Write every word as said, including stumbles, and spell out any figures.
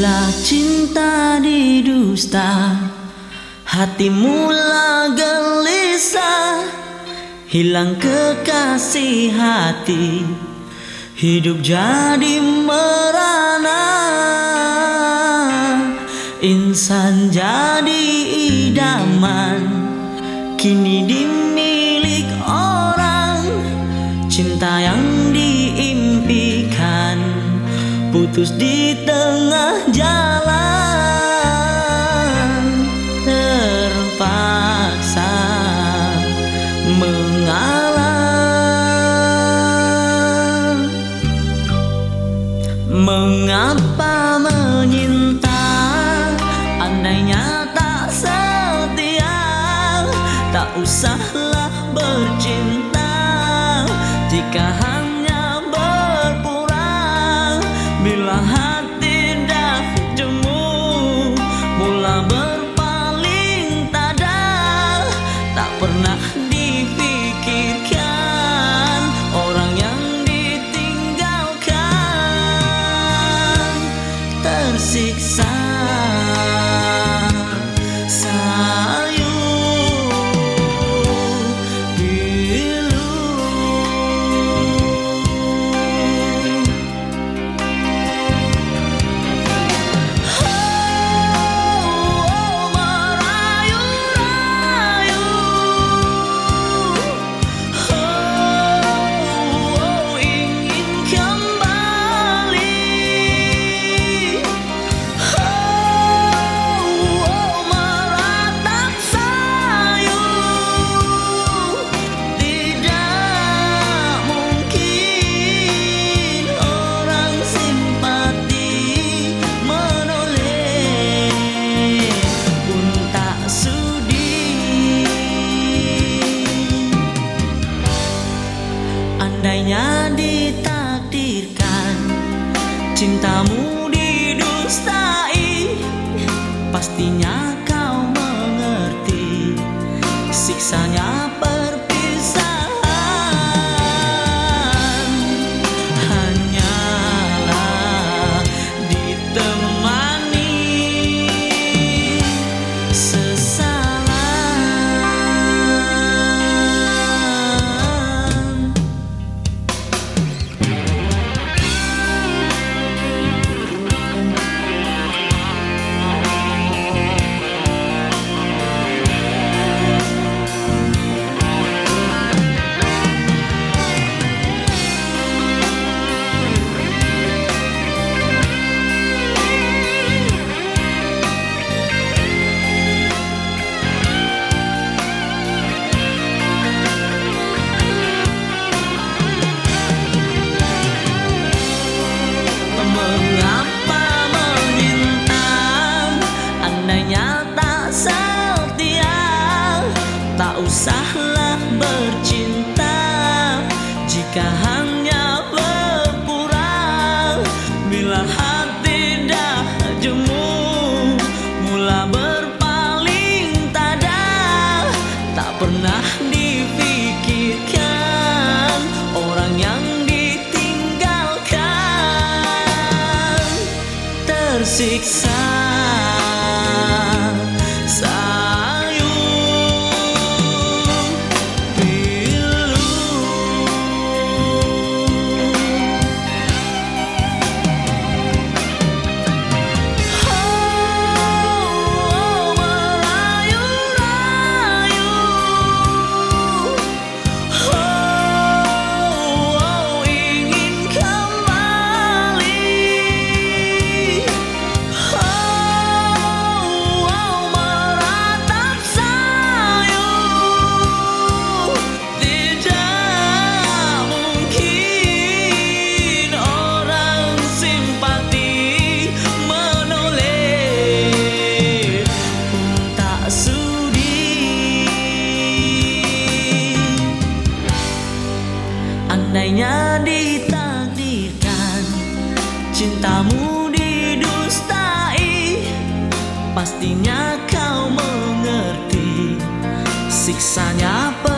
Bila cinta didusta, hati mula gelisah, hilang kekasih hati, hidup jadi merana. Insan jadi idaman, kini dimilik orang. Cinta yang diimpikan putus di tengah jalan, terpaksa mengalah. Mengapa menyinta, andainya tak setia? Tak usahlah bercinta jika hanya berpura. Bila hati dah jemu, mula berpaling tada. Tak pernah difikirkan orang yang ditinggalkan tersiksa. Andainya ditakdirkan cintamu didustai, pastinya kau mengerti siksanya perpisahan. Hanyalah ditemani usahlah bercinta jika hanya berpura. Bila hati dah jemu, mula berpaling tada. Tak pernah difikirkan orang yang ditinggalkan tersiksa. Andainya ditakdirkan cintamu didustai, pastinya kau mengerti siksanya.